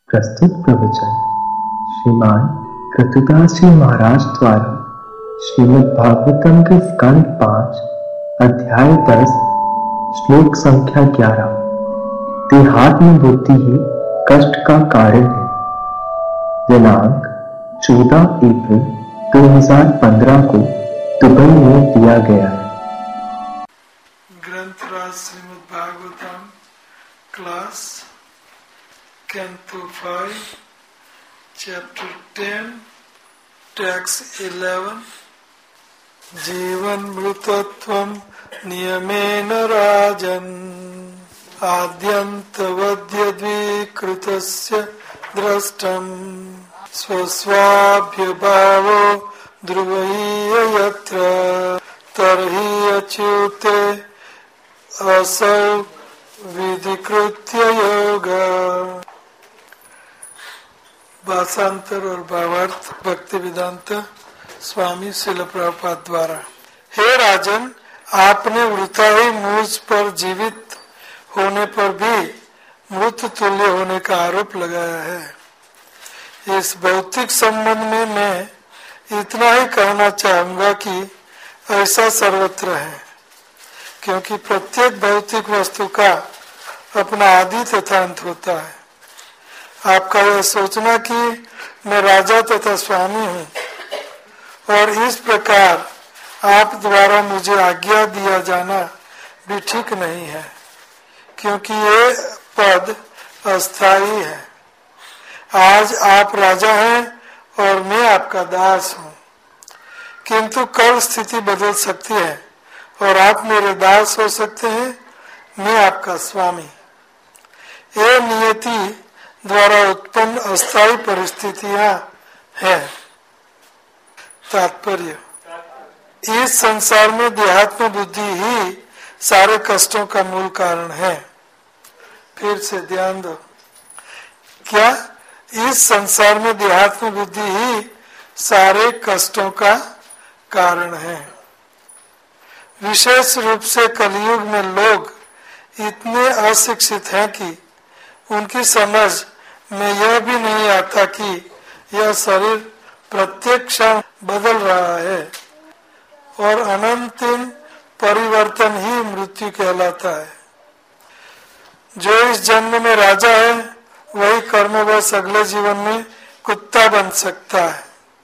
प्रस्तुत प्रवचन श्रीमान कृतदास जी महाराज द्वारा श्रीमद् भागवतम के स्कंद 5 अध्याय 10 श्लोक संख्या 11। देहात्म बुद्धि ही कष्ट का कारण है। दिनांक 14 अप्रैल 2015 को दुबई में दिया गया है। ग्रंथराज Shrimad Bhagavatam class Canto 5 Chapter 10 Text 11 जीवन मृतत्वं नियमेन राजन् आद्यन्तवद्यद्विकृतस्य द्रष्टम् स्वस्वाभ्यभावो ध्रुवैः यत्र तर्हि अच्युते असौ विधिकृत्य योगा। भाषांतर और भावार्थ भक्ति वेदांत स्वामी शिल प्रभुपाद द्वारा। हे राजन, आपने वृथा ही मुझ पर जीवित होने पर भी मृत तुल्य होने का आरोप लगाया है। इस भौतिक संबंध में मैं इतना ही कहना चाहूंगा कि ऐसा सर्वत्र है, क्योंकि प्रत्येक भौतिक वस्तु का अपना आदि तथा अंत होता है। आपका यह सोचना कि मैं राजा तथा स्वामी हूँ और इस प्रकार आप द्वारा मुझे आज्ञा दिया जाना भी ठीक नहीं है, क्योंकि ये पद अस्थायी है। आज आप राजा हैं और मैं आपका दास हूँ, किंतु कल स्थिति बदल सकती है और आप मेरे दास हो सकते हैं, मैं आपका स्वामी। ये नियति द्वारा उत्पन्न अस्थायी परिस्थितियां हैं। तात्पर्य, इस संसार में देहात्म बुद्धि ही सारे कष्टों का मूल कारण है। फिर से ध्यान दो, क्या इस संसार में देहात्म बुद्धि ही सारे कष्टों का कारण है। विशेष रूप से कलयुग में लोग इतने अशिक्षित हैं कि उनकी समझ में यह भी नहीं आता कि यह शरीर प्रत्येक क्षण बदल रहा है और अनंतिम परिवर्तन ही मृत्यु कहलाता है। जो इस जन्म में राजा है वही कर्मवश अगले जीवन में कुत्ता बन सकता है।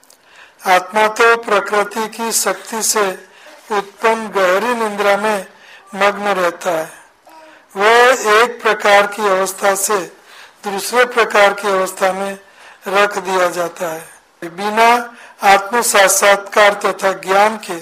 आत्मा तो प्रकृति की शक्ति से उत्पन्न गहरी निद्रा में मग्न रहता है। वह एक प्रकार की अवस्था से दूसरे प्रकार की अवस्था में रख दिया जाता है। बिना आत्म साक्षात्कार तथा ज्ञान के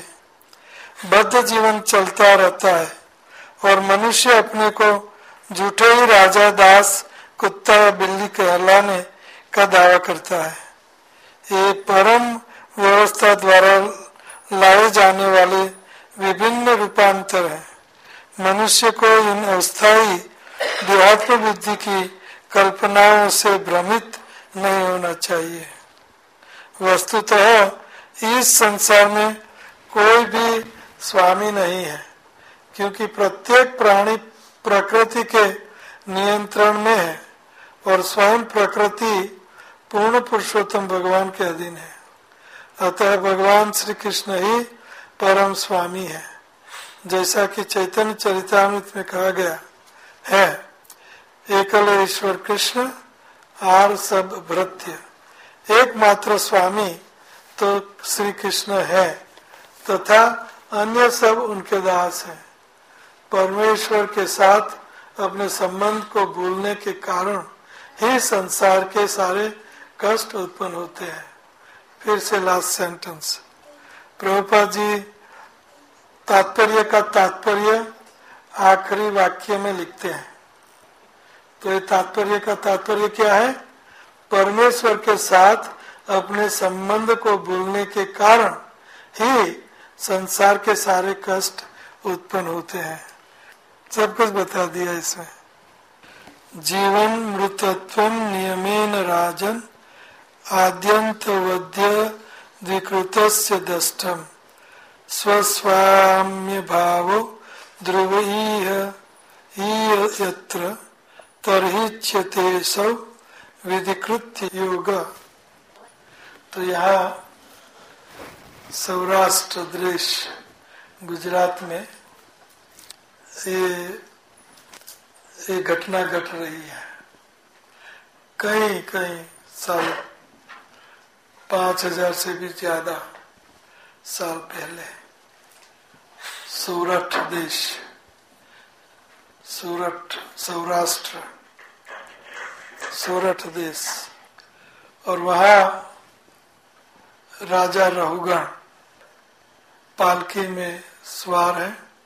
बद्ध जीवन चलता रहता है और मनुष्य अपने को झूठे ही राजा, दास, कुत्ता या बिल्ली कहलाने का दावा करता है। ये परम व्यवस्था द्वारा लाए जाने वाले विभिन्न रूपांतर हैं। मनुष्य को इन अस्थायी देहात्म बुद्धि की कल्पनाओं से भ्रमित नहीं होना चाहिए। वस्तुतः इस संसार में कोई भी स्वामी नहीं है, क्योंकि प्रत्येक प्राणी प्रकृति के नियंत्रण में है और स्वयं प्रकृति पूर्ण पुरुषोत्तम भगवान के अधीन है। अतः भगवान श्री कृष्ण ही परम स्वामी है। जैसा कि चैतन्य चरितामृत में कहा गया है, एकल ईश्वर कृष्ण आर सब भृत्य। एकमात्र स्वामी तो श्री कृष्ण है तथा अन्य सब उनके दास हैं। परमेश्वर के साथ अपने संबंध को भूलने के कारण ही संसार के सारे कष्ट उत्पन्न होते हैं। फिर से लास्ट सेंटेंस, प्रभुपाद जी तात्पर्य का तात्पर्य आखिरी वाक्य में लिखते हैं। तो ये तात्पर्य का तात्पर्य क्या है? परमेश्वर के साथ अपने संबंध को भूलने के कारण ही संसार के सारे कष्ट उत्पन्न होते हैं। सब कुछ बता दिया इसमें। जीवन मृतत्वं नियमेन राजन् आद्यन्तवद्य द्विकृतस्य दष्टम् स्वस्वाम्य भावो ध्रुवैः यत्र तर्हिच्यते सौ विधिकृत्य योग। तो यहाँ सौराष्ट्र देश गुजरात में ये घटना घट रही है। कई साल, 5000 से भी ज्यादा साल पहले सूरत देश, सौराष्ट्र सूरत देश, और वहाँ राजा रहुगण पालकी में सवार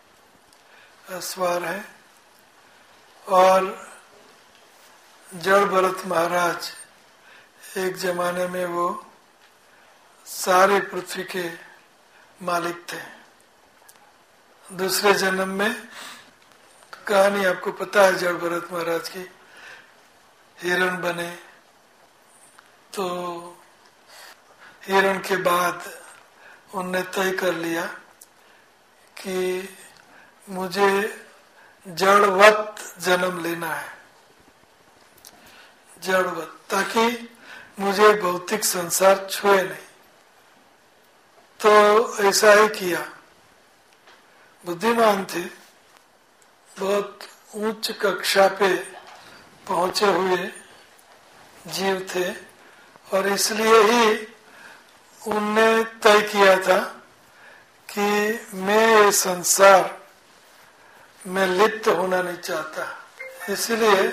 है और जड़ भरत महाराज एक जमाने में वो सारी पृथ्वी के मालिक थे। दूसरे जन्म में कहानी आपको पता है जड़ भरत महाराज की, हिरण बने, तो हिरण के बाद उनने तय कर लिया कि मुझे जड़वत जन्म लेना है, जड़वत, ताकि मुझे भौतिक संसार छुए नहीं। तो ऐसा ही किया। बुद्धिमान थे, बहुत उच्च कक्षा पे पहुंचे हुए जीव थे, और इसलिए ही उनने तय किया था कि मैं ये संसार में लिप्त होना नहीं चाहता। इसलिए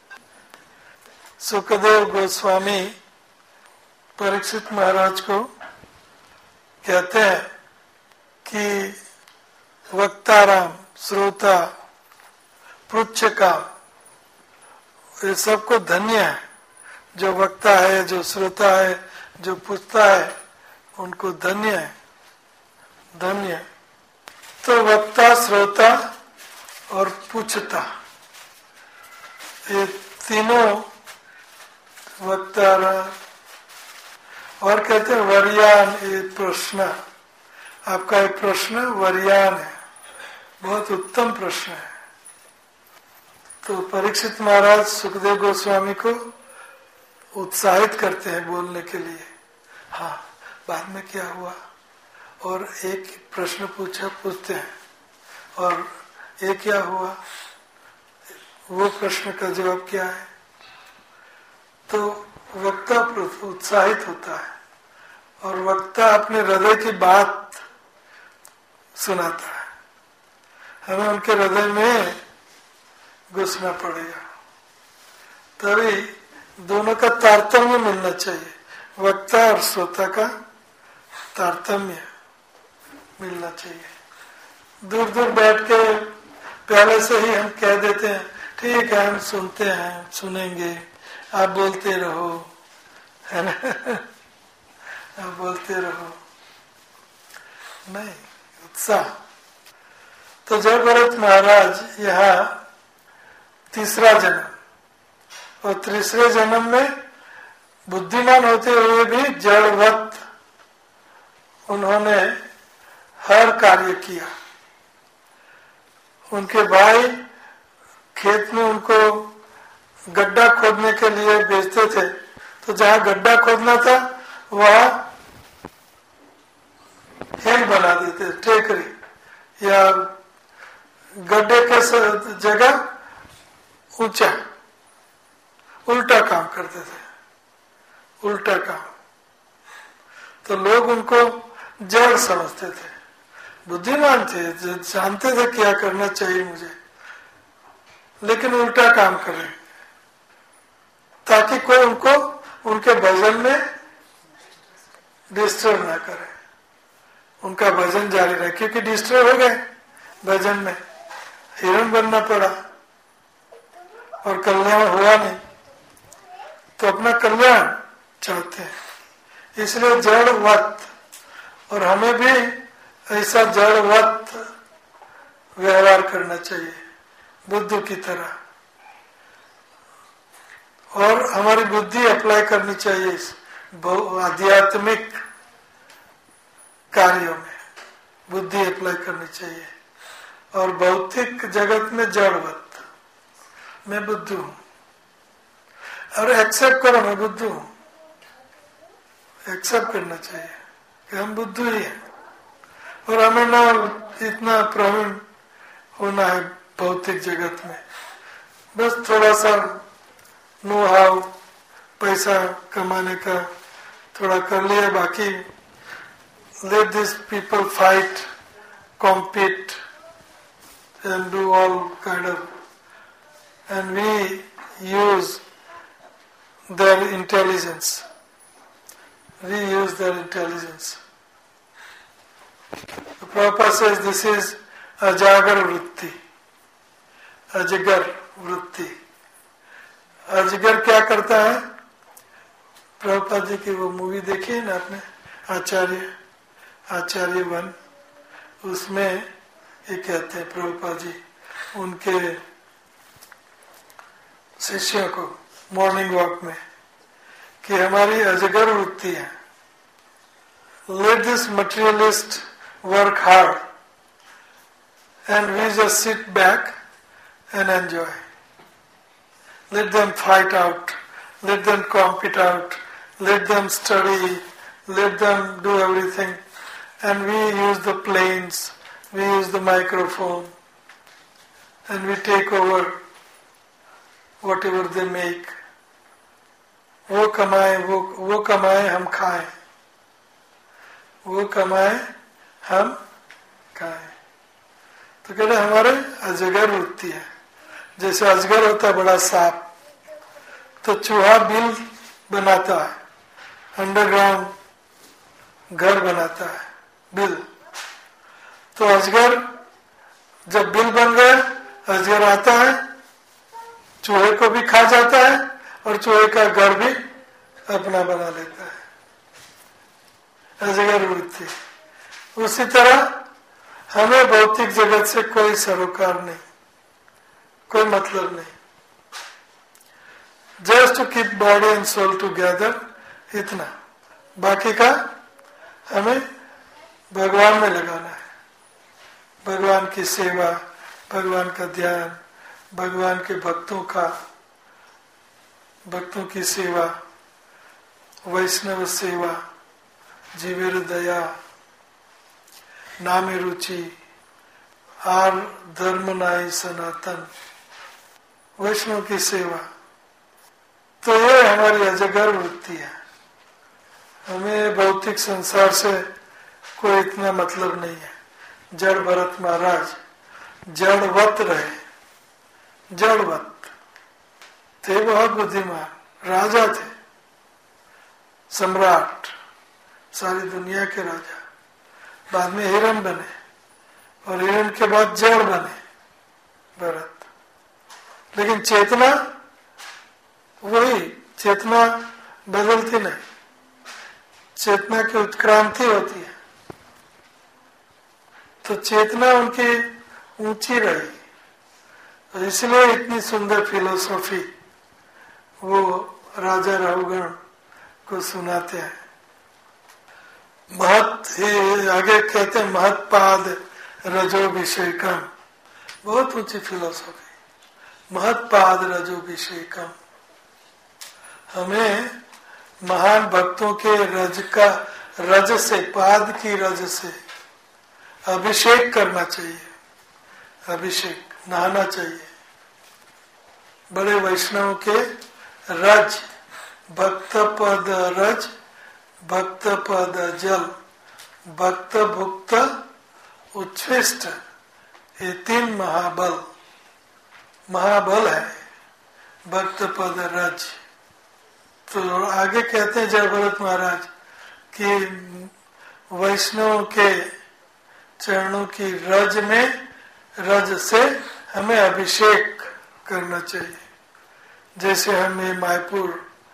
सुखदेव गोस्वामी परीक्षित महाराज को कहते हैं कि वक्ताराम, श्रोता, पृच्छका, ये सबको धन्य है। जो वक्ता है, जो श्रोता है, जो पूछता है, उनको धन्य है, धन्य। तो वक्ता, श्रोता और पूछता, ये तीनों वक्ता, और कहते हैं वरियान, ये प्रश्न, आपका एक प्रश्न वरियान है, बहुत उत्तम प्रश्न है। तो परीक्षित महाराज सुखदेव गोस्वामी को उत्साहित करते हैं बोलने के लिए। हाँ, बाद में क्या हुआ, और एक प्रश्न पूछते हैं, और ये क्या हुआ, वो प्रश्न का जवाब क्या है। तो वक्ता उत्साहित होता है, और वक्ता अपने हृदय की बात सुनाता है। हमें उनके हृदय में घुसना पड़ेगा, तभी दोनों का तारतम्य मिलना चाहिए। वक्ता और श्रोता का तारतम्य मिलना चाहिए। दूर दूर बैठ के पहले से ही हम कह देते हैं, ठीक है हम सुनते हैं, सुनेंगे, आप बोलते रहो, है ना, आप बोलते रहो, नहीं, उत्साह। तो जय भरत महाराज यहाँ तीसरा जन्म, और तीसरे जन्म में बुद्धिमान होते हुए भी जड़वत उन्होंने हर कार्य किया। उनके भाई खेत में उनको गड्ढा खोदने के लिए भेजते थे, तो जहाँ गड्ढा खोदना था वहाँ हिल बना देते, टेकरी, या गड्ढे के जगह ऊंचा, उल्टा काम करते थे, उल्टा काम। तो लोग उनको जड़ समझते थे। बुद्धिमान थे, जानते थे क्या करना चाहिए मुझे, लेकिन उल्टा काम करें ताकि कोई उनको उनके भजन में डिस्टर्ब ना करे, उनका भजन जारी रहे। क्योंकि डिस्टर्ब हो गए भजन में, हिरण बनना पड़ा और कल्याण हुआ नहीं, तो अपना कल्याण चाहते हैं। इसलिए जड़वत, और हमें भी ऐसा जड़वत व्यवहार करना चाहिए बुद्ध की तरह, और हमारी बुद्धि अप्लाई करनी चाहिए इस आध्यात्मिक कार्यों में, बुद्धि अप्लाई करनी चाहिए। और भौतिक जगत में जड़वत, मैं बुद्ध हूं, और एक्सेप्ट करो मैं बुद्धू हूँ, एक्सेप्ट करना चाहिए कि हम बुद्धू ही हैं और हमें ना इतना प्रवीण होना है भौतिक जगत में, बस थोड़ा सा नो हाउ पैसा कमाने का थोड़ा कर लिया, बाकी let these people fight, compete and do all kind of, and we use their intelligence. We use their intelligence. The Prabhupada says this is ajagar vritti. अजगर वृत्ति. अजगर क्या करता है? प्रभुपाद जी की वो मूवी देखी है ना आपने, आचार्य वन, उसमें ये कहते हैं प्रभुपाद जी उनके शिष्यों को मॉर्निंग वॉक में कि हमारी अजगर वृत्ति है. Let this materialist work hard and we just sit back and enjoy. Let them fight out, let them compete out, let them study, let them do everything, and we use the planes, we use the microphone, and we take over whatever they make. वो कमाए हम खाएं, वो कमाए हम खाएं. तो कहते हमारे अजगर वृत्ति है. जैसे अजगर होता है बड़ा सांप, तो चूहा बिल बनाता है, अंडरग्राउंड घर बनाता है बिल. तो अजगर जब बिल बन गया, अजगर आता है, चूहे को भी खा जाता है और चूहे का घर भी अपना बना लेता है. अजगर वृत्ति. उसी तरह हमें भौतिक जगत से कोई सरोकार नहीं, कोई मतलब नहीं. Just to keep body and soul together, इतना. बाकी का हमें भगवान में लगाना है. भगवान की सेवा, भगवान का ध्यान, भगवान के भक्तों की सेवा, वैष्णव सेवा, जीवेर दया, नामे रुचि, आर धर्म नाई सनातन, वैष्णव की सेवा. तो ये हमारी अजगर वृत्ति है. हमें भौतिक संसार से कोई इतना मतलब नहीं है. जड़ भरत महाराज जड़वत रहे, जड़वत थे, बहुत बुद्धिमान राजा थे, सम्राट, सारी दुनिया के राजा. बाद में हिरण बने और हिरण के बाद जड़ बने भरत. लेकिन चेतना वही, चेतना बदलती नहीं, चेतना की उत्क्रांति होती है. तो चेतना उनकी ऊंची रही, और इसलिए इतनी सुंदर फिलोसॉफी वो राजा रघुगण को सुनाते हैं. आगे कहते हैं महत्पाद रजोभिषेकम, बहुत ऊंची फिलोसॉफी. महत्पाद रजोभिषेकम, हमें महान भक्तों के रज से, पाद की रज से अभिषेक करना चाहिए. अभिषेक, नहाना चाहिए. बड़े वैष्णव के रज, भक्त पद रज, भक्त पद जल, भक्त भुक्त उच्छ्विष्ट, ये 3 महाबल है भक्त पद रज. तो आगे कहते हैं जय भरत महाराज कि वैष्णव के चरणों की रज से हमें अभिषेक करना चाहिए. जैसे हम ये मायपुर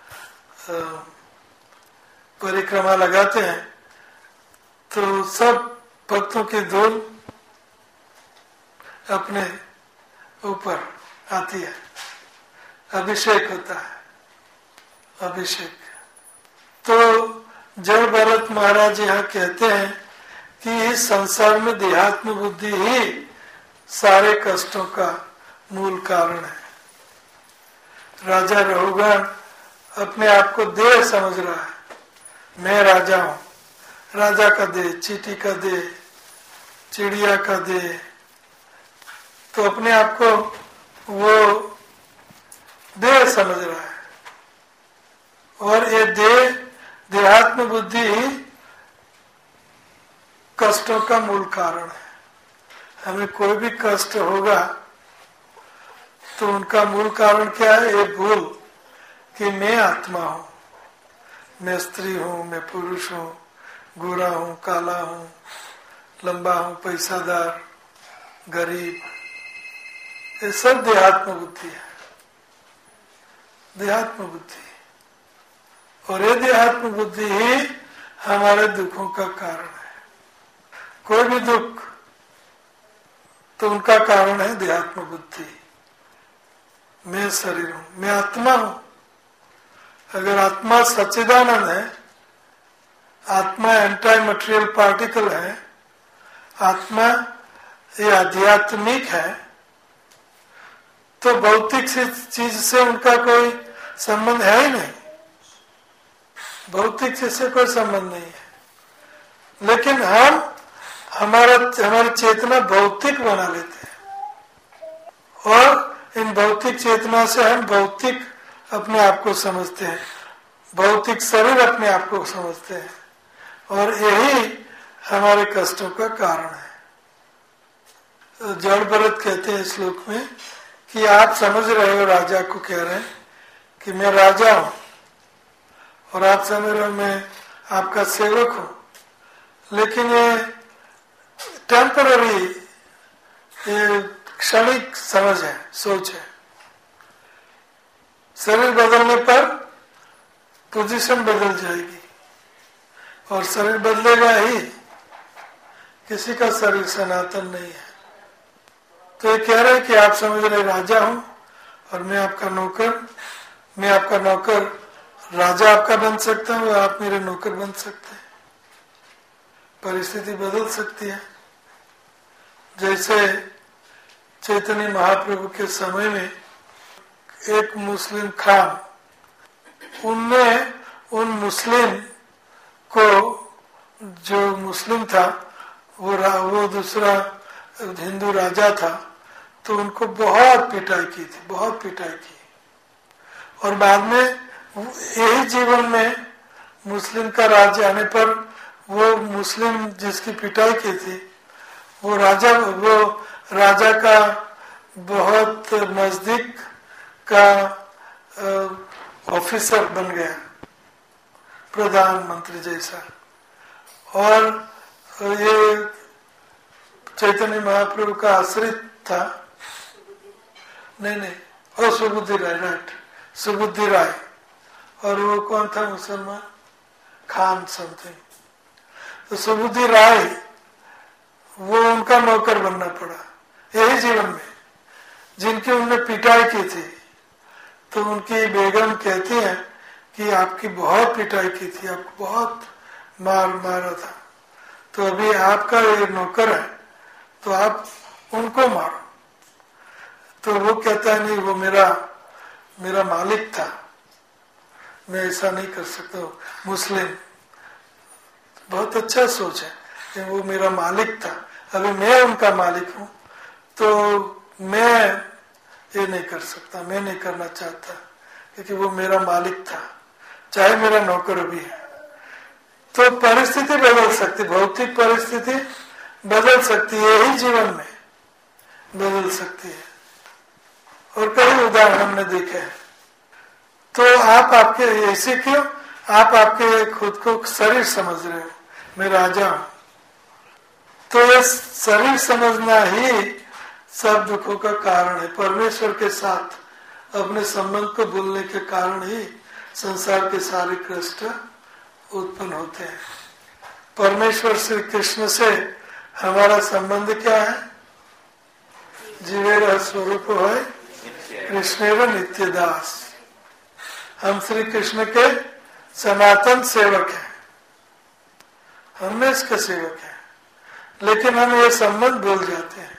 परिक्रमा लगाते हैं तो सब भक्तों की धूल अपने ऊपर आती है, अभिषेक होता है. अभिषेक. तो जड़ भरत महाराज यहाँ कहते हैं कि इस संसार में देहात्म बुद्धि ही सारे कष्टों का मूल कारण है. राजा रघुगण अपने आप को देह समझ रहा है, मैं राजा हूं, राजा का देह, चींटी का देह, चिड़िया का देह, तो अपने आप को वो देह समझ रहा है। और ये देहात्म बुद्धि ही कष्टों का मूल कारण है। हमें कोई भी कष्ट होगा तो उनका मूल कारण क्या है? ये भूल कि मैं आत्मा हूं, मैं स्त्री हूं, मैं पुरुष हूं, गोरा हूं, काला हूं, लंबा हूं, पैसादार, गरीब, ये सब देहात्म बुद्धि है, देहात्म बुद्धि। और ये देहात्म बुद्धि ही हमारे दुखों का कारण है। कोई भी दुख तो उनका कारण है देहात्म बुद्धि। मैं शरीर हूं, मैं आत्मा हूं। अगर आत्मा सच्चिदानंद है, आत्मा एंटाई मटेरियल पार्टिकल है, आत्मा ये आध्यात्मिक है, तो भौतिक चीज से उनका कोई संबंध है ही नहीं, भौतिक चीज से कोई संबंध नहीं है। लेकिन हम हमारी चेतना भौतिक बना लेते हैं और इन भौतिक चेतना से हम भौतिक अपने आप को समझते हैं, भौतिक शरीर अपने आप को समझते हैं, और यही हमारे कष्टों का कारण है। तो जड़ भरत कहते हैं श्लोक में कि आप समझ रहे हो, राजा को कह रहे हैं कि मैं राजा हूं, और आप समझ रहे हो मैं आपका सेवक हूं, लेकिन ये टेम्पररी, ये क्षणिक समझ है, सोच है। शरीर बदलने पर पोजीशन बदल जाएगी और शरीर बदलेगा ही, किसी का शरीर सनातन नहीं है। तो ये कह रहे हैं कि आप समझ रहे राजा हूं और मैं आपका नौकर, मैं आपका नौकर, राजा आपका बन सकता हूं, आप मेरे नौकर बन सकते हैं। परिस्थिति बदल सकती है। जैसे चैतन्य महाप्रभु के समय में एक मुस्लिम खान, उनने उन मुस्लिम को, जो मुस्लिम था वो दूसरा हिंदू राजा था, तो उनको बहुत पिटाई की थी, बहुत पिटाई की। और बाद में यही जीवन में मुस्लिम का राज्य आने पर वो मुस्लिम जिसकी पिटाई की थी वो राजा का बहुत नजदीक का ऑफिसर बन गया, प्रधानमंत्री जैसा। और ये चैतन्य महाप्रभु का आश्रित था, नहीं, और सुबुद्धि राय, राइट, सुबुद्धि राय। और वो कौन था? मुसलमान, खान समथिंग। तो सुबुद्धि राय, वो उनका नौकर बनना पड़ा यही जीवन में, जिनकी उनने पिटाई की थी। तो उनकी बेगम कहती है कि आपकी बहुत पिटाई की थी, आपको बहुत मारा था, तो अभी आपका ये नौकर है तो आप उनको मारो। तो वो कहता है नहीं, वो मेरा मालिक था, मैं ऐसा नहीं कर सकता। मुस्लिम बहुत अच्छा सोच है कि वो मेरा मालिक था, अभी मैं उनका मालिक हूं, तो मैं ये नहीं कर सकता, मैं नहीं करना चाहता, क्योंकि वो मेरा मालिक था, चाहे मेरा नौकर भी है। तो परिस्थिति बदल सकती, भौतिक परिस्थिति बदल सकती है, यही जीवन में बदल सकती है। और कई उदाहरण हमने देखे हैं। तो आप आपके ऐसे क्यों? आप आपके खुद को शरीर समझ रहे हो, मैं राजा हूं। तो ये शरीर समझना ही सब दुखों का कारण है। परमेश्वर के साथ अपने संबंध को भूलने के कारण ही संसार के सारे कष्ट उत्पन्न होते हैं। परमेश्वर श्री कृष्ण से हमारा संबंध क्या है? जीवेर स्वरूप है कृष्णेव नित्य दास। हम श्री कृष्ण के सनातन सेवक हैं, हमेशा के सेवक हैं। लेकिन हम ये संबंध भूल जाते हैं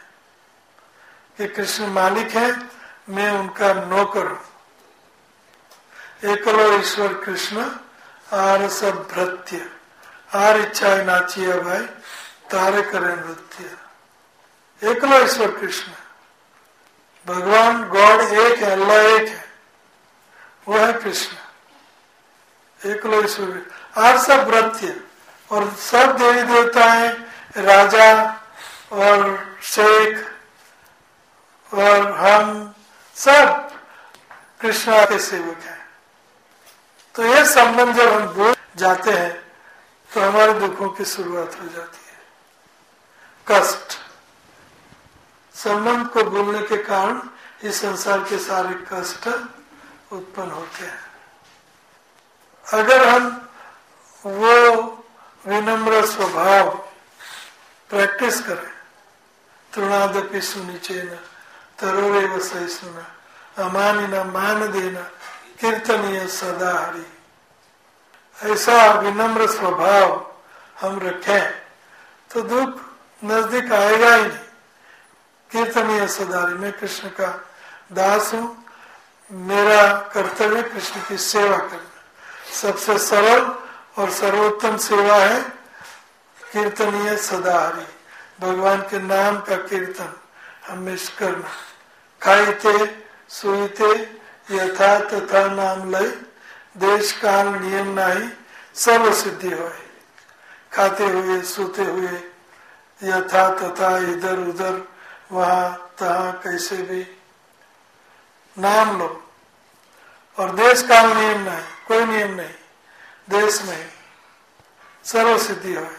कि कृष्ण मालिक है, मैं उनका नौकर हूं। एकलो ईश्वर कृष्ण आर सब भृत्य, आर इच्छा नाचिया भाई तारे करे नृत्य। एकलो ईश्वर कृष्ण, भगवान गॉड एक है, अल्लाह एक है, वो है कृष्ण। एकलो ईश्वर आर सब भृत्य, और सब देवी देवता हैं, राजा और शेख और हम सब कृष्णा के सेवक हैं। तो ये संबंध जब हम भूल जाते हैं तो हमारे दुखों की शुरुआत हो जाती है। कष्ट, संबंध को भूलने के कारण इस संसार के सारे कष्ट उत्पन्न होते हैं। अगर हम वो विनम्र स्वभाव प्रैक्टिस करें, तृणादपि सुनिचेन तरोरेव सहिष्णुना अमानिना मान देना कीर्तनीय सदा हरि, ऐसा विनम्र स्वभाव हम रखें तो दुख नजदीक आएगा ही नहीं। कीर्तनीय सदा हरि, मैं कृष्ण का दास हूँ, मेरा कर्तव्य कृष्ण की सेवा करना। सबसे सरल और सर्वोत्तम सेवा है कीर्तनीय सदा हरि, भगवान के नाम का कीर्तन हमेशा करना। खाइते सुईते यथा तथा नाम लय, देश काल नियम नाही सर्व सिद्धि होए। खाते हुए सोते हुए यथा तथा इधर उधर वहां तहा कैसे भी नाम लो, और देश काल नियम नहीं, कोई नियम नहीं, देश नहीं, सर्व सिद्धि होए।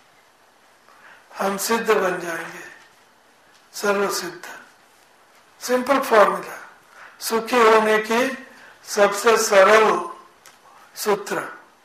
हम सिद्ध बन जाएंगे, सर्व सिद्ध। सिंपल फॉर्मूला, सुखी होने की सबसे सरल सूत्र,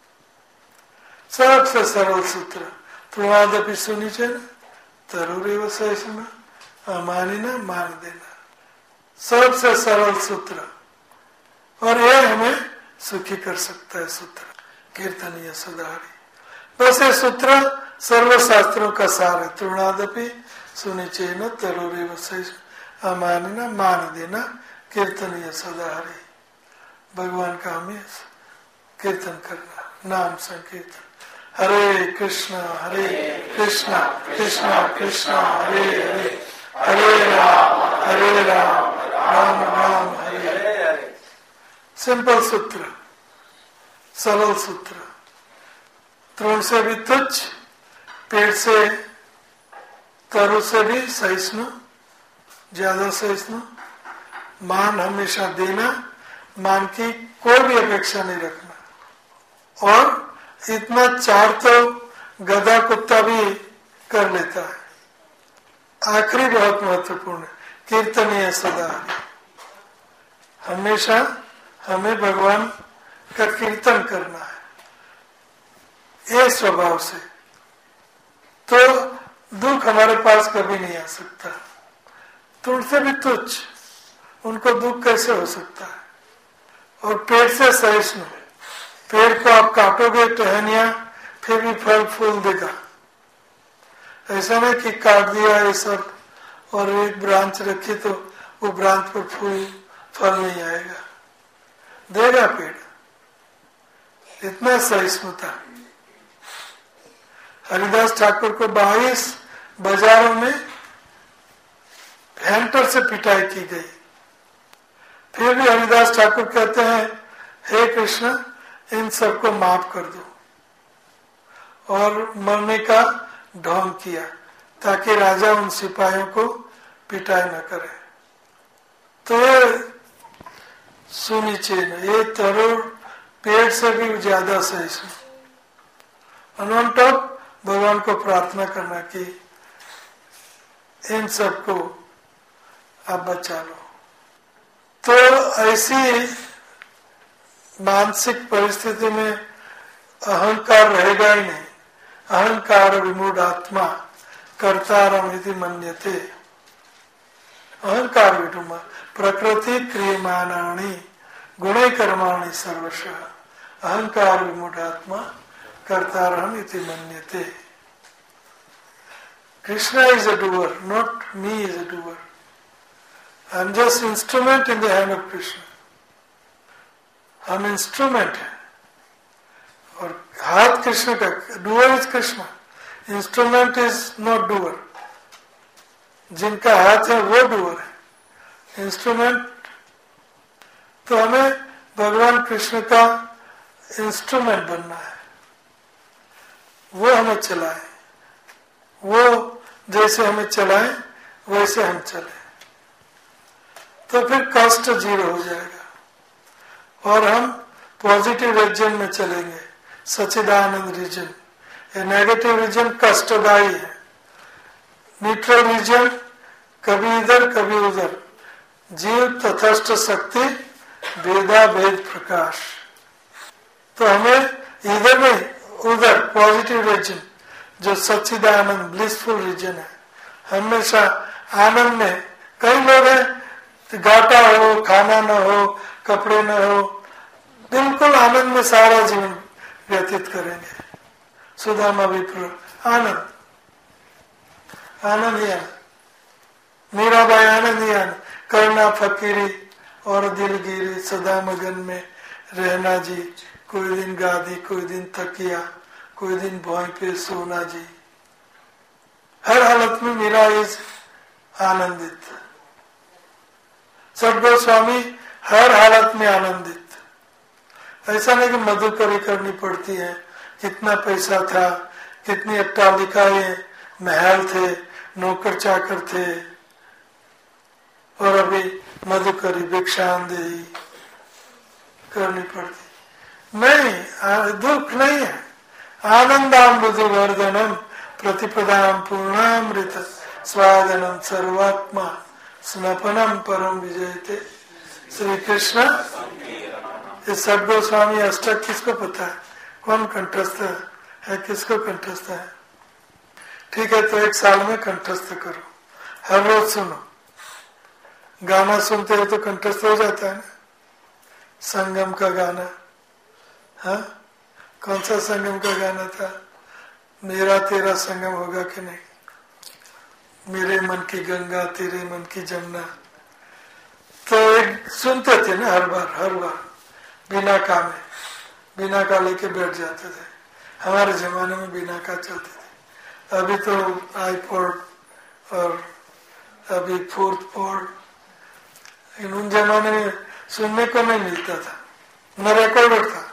सबसे सरल सूत्र। तृणादपि सुनिचेन तरुरेव सहिष्णुना अमानिना मान देना, सबसे सरल सूत्र, और यह हमें सुखी कर सकता है सूत्र, कीर्तनीय सदा हरि। बस ये सूत्र सर्वशास्त्रों का सार है। तृणादपि सुनिचेन तरुरेव सहिष्णुना अमानिना मान देना कीर्तनीय सदा हरि, भगवान का हमें कीर्तन करना, नाम संकीर्तन। हरे कृष्णा कृष्णा कृष्णा हरे हरे, हरे राम राम राम हरे हरे। सिंपल सूत्र, सरल सूत्र। तृण से भी तुच्छ, पेड़ से तरु से भी सहिष्णु, ज्यादा सहिष्णु। मान हमेशा देना, मान की कोई भी अपेक्षा नहीं रखना। और इतना चार तो गधा कुत्ता भी कर लेता है। आखिरी बहुत महत्वपूर्ण, कीर्तनीय सदा हरि। हमेशा हमें भगवान का कीर्तन करना है, ये स्वभाव से, तो दुख हमारे पास कभी नहीं आ सकता। तो उनसे भी तुच्छ, उनको दुख कैसे हो सकता है। और पेड़ से सहिष्णु, पेड़ को आप काटोगे टहनिया फिर भी फल फूल देगा। ऐसा नहीं कि काट दिया ये सब और एक ब्रांच रखी तो वो ब्रांच पर फूल फल नहीं आएगा, देगा पेड़। इतना सहिष्णुता। हरिदास ठाकुर को 22 बाजारों में भयंकर से पिटाई की गई, फिर भी हरिदास ठाकुर कहते हैं हे कृष्ण इन सबको माफ कर दो, और मरने का ढोंग किया ताकि राजा उन सिपाहियों को पिटाई न करे। तो ये सुनिचेन, ये तरुण पेड़ से भी ज्यादा सहिष्णु। ऑन टॉप भगवान को प्रार्थना करना कि इन सबको आप बचा लो। तो ऐसी मानसिक परिस्थिति में अहंकार रहेगा ही नहीं। अहंकार विमूढ़ आत्मा कर्तारम यदि मन्यते, अहंकार विटुमा प्रकृति क्रियमाणानि गुणे कर्माणि सर्वशः अहंकार विमूढ़ आत्मा कर्तारम इति मन्यते। Krishna is a doer, not me is a doer. I am just instrument in the hand of Krishna. हम इंस्ट्रूमेंट हैं, और हाथ कृष्ण का, doer is Krishna, instrument is not doer. जिनका हाथ है वो डूअर है, इंस्ट्रूमेंट। तो हमें भगवान कृष्ण का इंस्ट्रूमेंट बनना है, वो हमें चलाए, वो जैसे हमें चलाए वैसे हम चले, तो फिर कष्ट जीरो हो जाएगा और हम पॉजिटिव रीजन में चलेंगे, सच्चिदानंद रीजन। ये नेगेटिव रीजन कष्टदायी है। न्यूट्रल रीजन कभी इधर कभी उधर, जीव तथस्थ शक्ति भेदा भेद प्रकाश। तो हमें इधर नहीं उधर पॉजिटिव रीजन जो सच्चिदानंद ब्लिसफुल रीजन है, हमेशा आनंद में। कई लोग हैं घाटा हो, खाना न हो, कपड़े न हो, बिल्कुल आनंद में सारा जीवन व्यतीत करेंगे। सुदामा विप्र आनंद, आनंद ही आनंद, मीराबाई आनंद ही आनंद, करना फकीरी और दिलगिरी, सदा मगन में रहना जी, कोई दिन गादी कोई दिन तकिया, कोई दिन भौं पे सोना जी। हर हालत में मीरा इज आनंदित, सदगुरु स्वामी हर हालत में आनंदित। ऐसा नहीं कि मधुकरी करनी पड़ती है, कितना पैसा था, कितनी अट्टालिकाएं, महल थे, नौकर चाकर थे, और अभी मधुकरी भिक्षांदेही करनी पड़ती नहीं। दुख नहीं है। आनंदामृति वर्धनम प्रतिपदाम पूर्णामृत स्वादनम सर्वात्मा स्नपनम परम विजयते। श्री कृष्ण। ये सदगुरु स्वामी अष्टक किसको पता है, कौन कंठस्थ है, किसको कंठस्थ है? ठीक है, तो एक साल में कंठस्थ करो, हर रोज सुनो। गाना सुनते हो तो कंठस्थ हो जाता है ना। संगम का गाना, हाँ, कौन सा संगम का गाना था? मेरा तेरा संगम होगा कि नहीं, मेरे मन की गंगा तेरे मन की जमुना। तो एक सुनते थे ना हर बार बिना का में, बिना का लेके बैठ जाते थे। हमारे जमाने में बिना का चलते थे। अभी तो आईपॉड और अभी फोर्थ पॉड, उन जमाने में सुनने को नहीं मिलता था, न रिकॉर्डर था।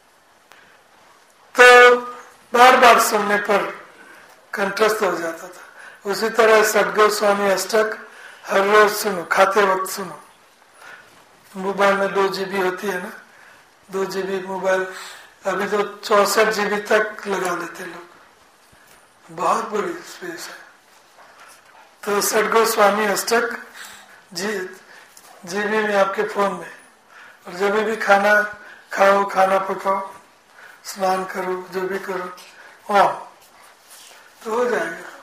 तो बार बार सुनने पर कंठस्थ हो जाता था। उसी तरह सदगुरु स्वामी अष्टक हर रोज सुनो, खाते वक्त सुनो। मोबाइल में 2 GB होती है ना, 2 GB मोबाइल, अभी तो 64 GB तक लगा लेते लोग, बहुत बड़ी स्पेस है। तो सदगुरु स्वामी अष्टक जीबी में आपके फोन में, और जब भी खाना खाओ, खाना पकाओ, स्नान करो, जो भी करो वहां, तो हो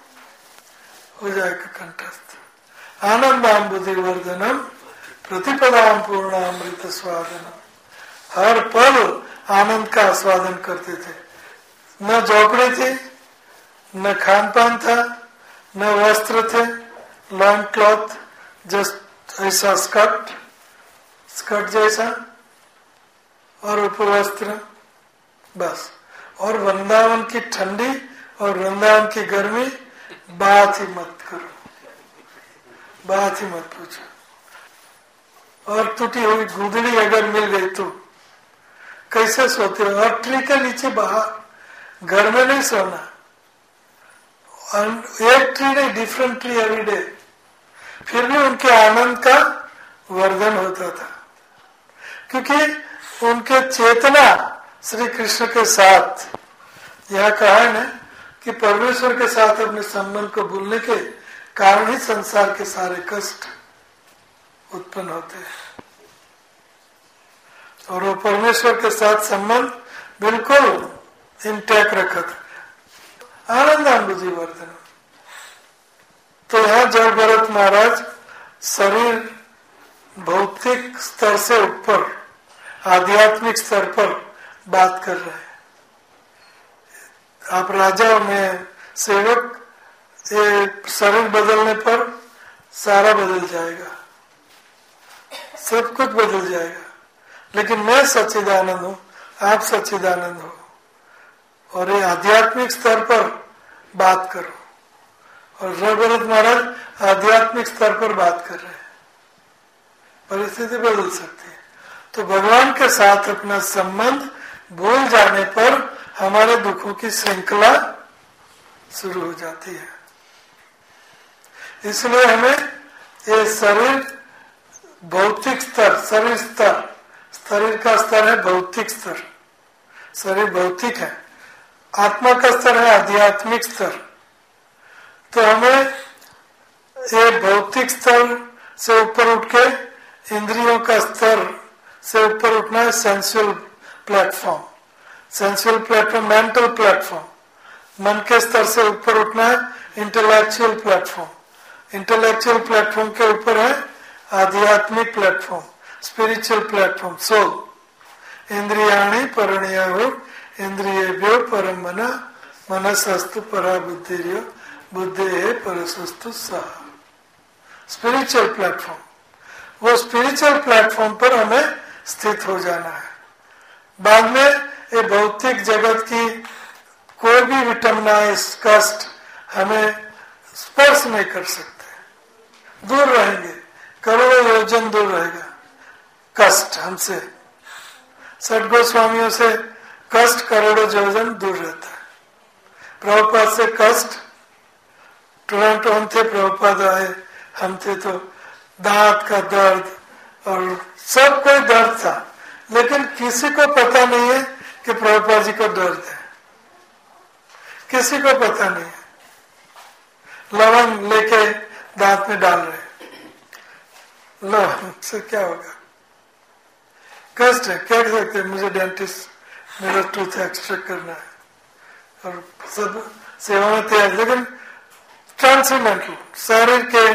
जाएगा कंठस्थ। आनंदाम बुद्धि वर्धनम प्रतिपदाम पूर्णामृत स्वादनम। हर पल आनंद का आस्वादन करते थे। न झोपड़ी थी, न खान पान था, न वस्त्र थे, लॉन्ग क्लॉथ, जस्ट ऐसा स्कर्ट जैसा, और ऊपर वस्त्र, बस। और वृंदावन की ठंडी और वृंदावन की गर्मी, बात ही मत करो, बात ही मत पूछो। और टूटी हुई गुदड़ी अगर मिल गई तो कैसे सोते हो? और ट्री के नीचे बाहर, घर में नहीं सोना। एक ट्री नहीं, डिफरेंट ट्री एवरी डे। फिर भी उनके आनंद का वर्धन होता था, क्योंकि उनके चेतना श्री कृष्ण के साथ, यह कहा है ना कि परमेश्वर के साथ अपने संबंध को भूलने के कारण ही संसार के सारे कष्ट उत्पन्न होते हैं। और वो परमेश्वर के साथ संबंध बिल्कुल इंटैक्ट रखा था। आनंदानुभूति वर्धन। तो यहाँ जब भरत महाराज शरीर भौतिक स्तर से ऊपर आध्यात्मिक स्तर पर बात कर रहे हैं। आप राजा में सेवक, ये शरीर बदलने पर सारा बदल जाएगा, सब कुछ बदल जाएगा। लेकिन मैं सच्चिदानंद हूँ, आप सच्चिदानंद हो, और ये आध्यात्मिक स्तर पर बात करो। और जगन्नाथ महाराज आध्यात्मिक स्तर पर बात कर रहे हैं, परिस्थिति बदल सकती है। तो भगवान के साथ अपना संबंध भूल जाने पर हमारे दुखों की श्रृंखला शुरू हो जाती है। इसलिए हमें ये शरीर भौतिक स्तर, शरीर का स्तर है भौतिक स्तर, शरीर भौतिक है, आत्मा का स्तर है आध्यात्मिक स्तर। तो हमें ये भौतिक स्तर से ऊपर उठ के इंद्रियों का स्तर से ऊपर उठना है सेंसुअल प्लेटफॉर्म, मेंटल प्लेटफॉर्म। मन के स्तर से ऊपर उठना है इंटेलेक्चुअल प्लेटफॉर्म के ऊपर है आध्यात्मिक प्लेटफॉर्म, स्पिरिचुअल प्लेटफॉर्म, सोल। इंद्रियाणि परण्याहुर इंद्रियेभ्यो परम मना मनसस्तु परा बुद्धिर्यो बुद्धे परसस्तु सह। स्पिरिचुअल प्लेटफॉर्म, वो स्पिरिचुअल प्लेटफॉर्म पर हमें स्थित हो जाना है। बाद में ये भौतिक जगत की कोई भी विटमिनाइज कष्ट हमें स्पर्श नहीं कर सकते, दूर रहेंगे, करोड़ों योजन दूर रहेगा कष्ट हमसे। सठ गोस्वामियों से कष्ट करोड़ों योजन दूर रहता है। प्रभुपाद से कष्ट, टोरंटो हम थे, प्रभुपाद आए, हम थे तो दांत का दर्द और सब कोई दर्द था, लेकिन किसी को पता नहीं है कि प्रभुपाद जी को दर्द है, किसी को पता नहीं है। लवंग लेके दांत में डाल रहे, लवंग से क्या होगा, कष्ट है, कह सकते मुझे डेंटिस्ट मेरा टूथ एक्सट्रैक्ट करना है और सब सेवा में तैयार, लेकिन ट्रांसेंडेंटल शरीर के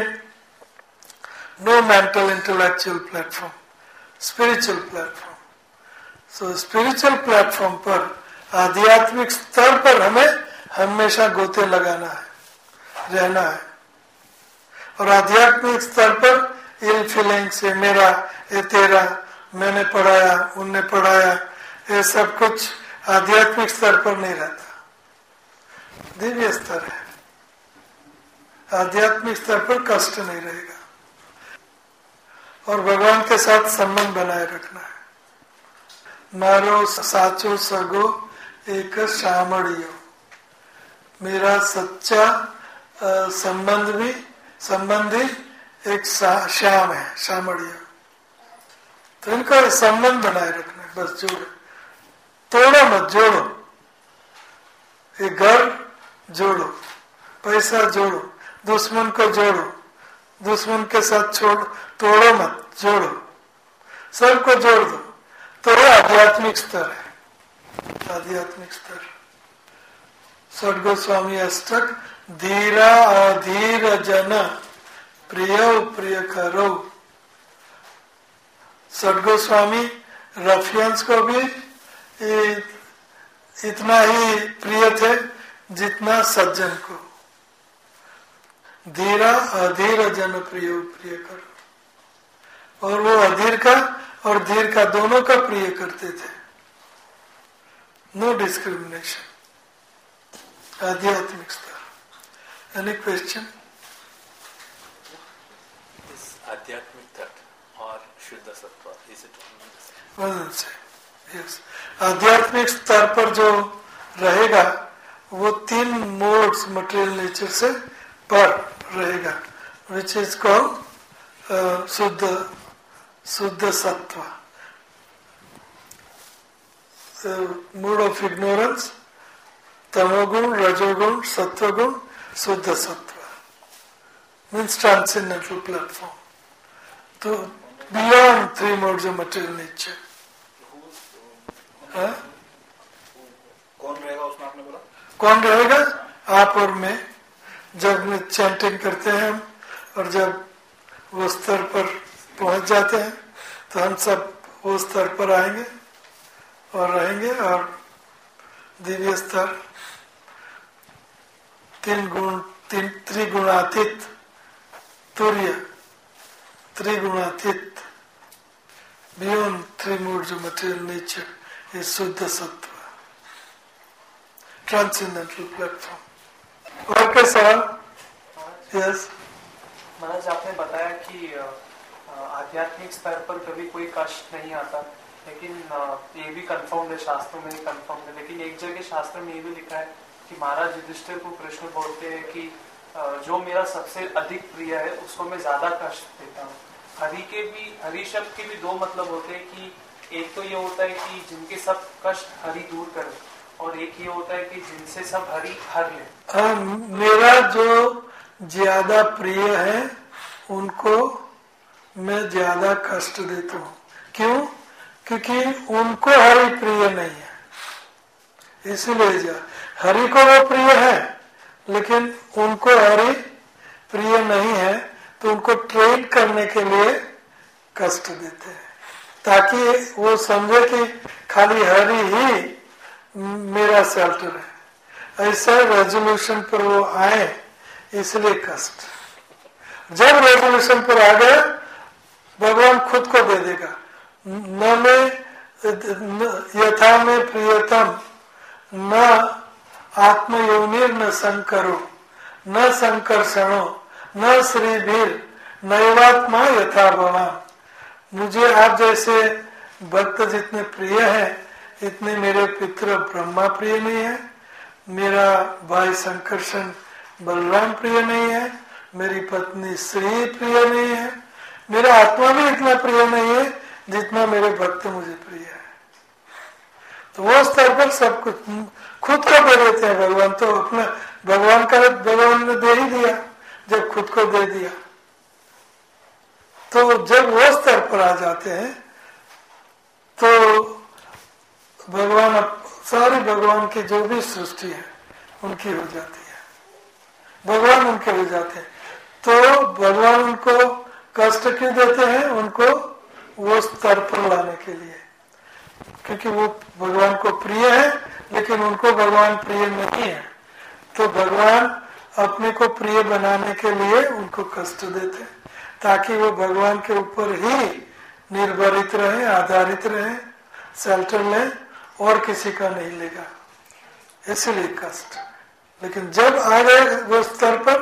no mental intellectual platform, spiritual platform. So spiritual platform पर आध्यात्मिक स्तर पर हमें हमेशा गोते लगाना है, रहना है। और आध्यात्मिक स्तर पर इल फीलिंग से मेरा, ये तेरा, मैंने पढ़ाया, उनने पढ़ाया, ये सब कुछ आध्यात्मिक स्तर पर नहीं रहता, दिव्य स्तर है। आध्यात्मिक स्तर पर कष्ट नहीं रहेगा और भगवान के साथ संबंध बनाए रखना है। मारो साचो सगो एक शामड़ियो, मेरा सच्चा संबंधी एक श्याम है, शामड़ियो। तो इनका संबंध बनाए रखना है, बस जोड़ो, तोड़ो मत, जोड़ो। ये घर जोड़ो, पैसा जोड़ो, दुश्मन को जोड़ो, दुश्मन के साथ तोड़ो मत, जोड़ो, सबको जोड़ दो। तो आध्यात्मिक स्तर है, आध्यात्मिक स्तर। सठ गोस्वामी अष्टक, धीरा अधीर जन प्रिय प्रिय करो। सठ गोस्वामी रफियंस को भी इतना ही प्रिय थे जितना सज्जन को। धीरा अधीर जन प्रिय प्रिय करो, और वो अधीर का और धीर का दोनों का प्रिय करते थे। नो डिस्क्रिमिनेशन, आध्यात्मिक स्तर। Any question? आध्यात्मिक तट और शुद्ध सत्व, is it one same? Yes, आध्यात्मिक स्तर पर जो रहेगा वो 3 मोड्स मटेरियल नेचर से पर रहेगा, विच इज कॉल्ड शुद्ध सत्व, मूड ऑफ इग्नोरेंस, तमोगुण, रजोगुण, सत्वगुण, शुद्ध सत्व मीन्स ट्रांसेंडेंटल प्लेटफॉर्म। तो beyond 3 modes of material nature. कौन रहेगा उसमें, आपने बोला? कौन रहेगा? आप और मैं। जब चैंटिंग करते हैं हम, और जब वो स्तर पर पहुंच जाते हैं तो हम सब वो स्तर पर आएंगे और रहेंगे। और दिव्य स्तर, 3 गुण, त्रिगुणातीत तुर्य, त्रिगुणातीत beyond three modes of material nature is शुद्ध सत्व, ट्रांसेंडेंटल प्लेटफॉर्म। और क्या सवाल? यस महाराज, आपने बताया कि आध्यात्मिक स्तर पर कभी कोई कष्ट नहीं आता, लेकिन ये भी कन्फर्म है, शास्त्रों में कन्फर्म है। लेकिन एक जगह शास्त्र में ये भी लिखा है कि महाराज युधिष्ठिर को कृष्ण बोलते हैं कि जो मेरा सबसे अधिक प्रिय है उसको मैं ज्यादा कष्ट देता हूँ। हरि शब्द के भी दो मतलब होते हैं कि एक तो ये होता है कि जिनके सब कष्ट हरि दूर करे, और एक ये होता है कि जिनसे सब हरि हर ले। मेरा जो ज्यादा प्रिय है उनको मैं ज्यादा कष्ट देता हूँ। क्यों? क्योंकि उनको हरि प्रिय नहीं है, इसलिए हरि को वो प्रिय है लेकिन उनको हरि प्रिय नहीं है, तो उनको ट्रेन करने के लिए कष्ट देते हैं ताकि वो समझे कि खाली हरि ही मेरा शेल्टर है। ऐसा रेजोल्यूशन पर वो आए, इसलिए कष्ट। जब रेजोल्यूशन पर आ गया भगवान खुद को दे देगा। न में यथा में प्रियतम न आत्मयोनिर न संकरो न संकर्षणो न श्रीभीर नैवात्मा यथा भवान। मुझे आप जैसे भक्त जितने प्रिय हैं इतने मेरे पितृ ब्रह्मा प्रिय नहीं है, मेरा भाई संकर्षण बलराम प्रिय नहीं है, मेरी पत्नी श्री प्रिय नहीं है, मेरा आत्मा भी इतना प्रिय नहीं है जितना मेरे भक्त मुझे प्रिय है। तो वो स्तर पर सब कुछ खुद को दे देते हैं भगवान। तो अपना भगवान ने दे ही दिया जब खुद को दे दिया। तो जब वो स्तर पर आ जाते हैं तो भगवान सारी भगवान की जो भी सृष्टि है उनकी हो जाती है, भगवान उनके हो जाते हैं। तो भगवान उनको कष्ट क्यों देते हैं? उनको वो स्तर पर लाने के लिए, क्योंकि वो भगवान को प्रिय है लेकिन उनको भगवान प्रिय नहीं है। तो भगवान अपने को प्रिय बनाने के लिए उनको कष्ट देते हैं ताकि वो भगवान के ऊपर ही निर्भरित रहे, आधारित रहे, शेल्टर लें और किसी का नहीं लेगा, इसलिए कष्ट। लेकिन जब आ गए वो स्तर पर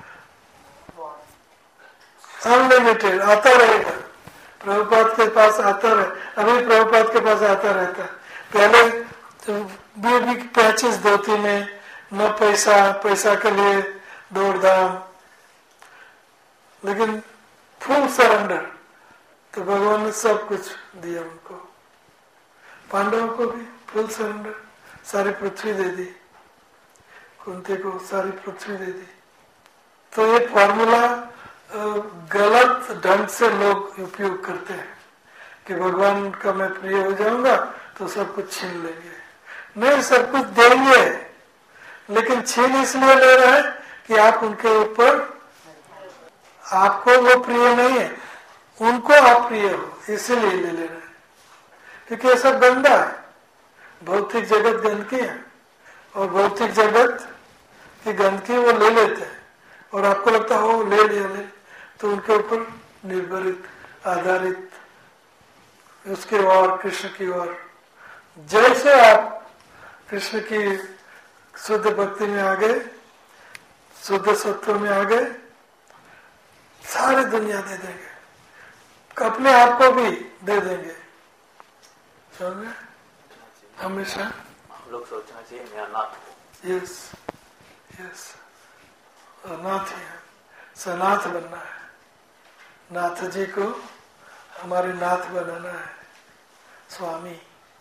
अनलिमिटेड आता रहेगा। प्रभुपाद के पास आता रहे, अभी प्रभुपाद के पास आता रहता है। पहले भी पैचेस धोती में न पैसा के लिए दौड़ धाम, लेकिन फुल सरेंडर। तो भगवान ने सब कुछ दिया उनको। पांडवों को भी फुल सरेंडर, सारी पृथ्वी दे दी, कुंती को सारी पृथ्वी दे दी। तो ये फॉर्मूला गलत ढंग से लोग उपयोग करते हैं कि भगवान का मैं प्रिय हो जाऊंगा तो सब कुछ छीन लेंगे। नहीं, सब कुछ देंगे लेकिन छीन इसलिए ले रहे हैं कि आप उनके ऊपर, आपको वो प्रिय नहीं है, उनको आप प्रिय हो, इसीलिए ले रहे हैं। क्योंकि ये सब गंदा है, भौतिक जगत गंदगी है और भौतिक जगत की गंदगी वो ले लेते हैं और आपको लगता है वो ले लिया, तो उनके ऊपर निर्भरित, आधारित, उसके और कृष्ण की ओर। जैसे आप कृष्ण की शुद्ध भक्ति में आ गए, शुद्ध सत्व में आ गए, सारी दुनिया दे देंगे, अपने आप को भी दे देंगे। समझे? हमेशा हम लोग सोचना चाहिए मैं अनाथ हूँ। यस यस, अनाथ है, सनाथ बनना है। नाथ जी को हमारे नाथ बनाना है, स्वामी।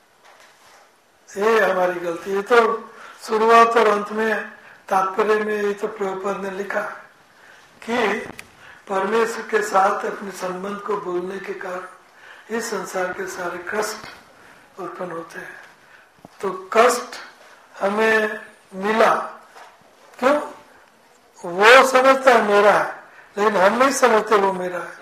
ये हमारी गलती है। तो शुरुआत और अंत में तात्पर्य में ये तो प्रभुपाद ने लिखा कि परमेश्वर के साथ अपने संबंध को भूलने के कारण इस संसार के सारे कष्ट उत्पन्न होते हैं। तो कष्ट हमें मिला क्यों? वो समझता है मेरा है, लेकिन हम नहीं समझते वो मेरा है,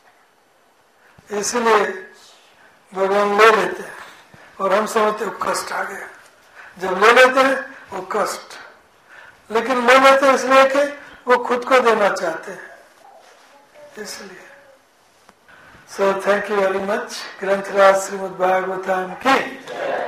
इसलिए भगवान ले लेते हैं और हम समझते वो कष्ट आ गया। जब ले लेते हैं वो कष्ट, लेकिन ले लेते हैं इसलिए कि वो खुद को देना चाहते हैं, इसलिए So thank you very much. ग्रंथराज Shrimad Bhagavatam की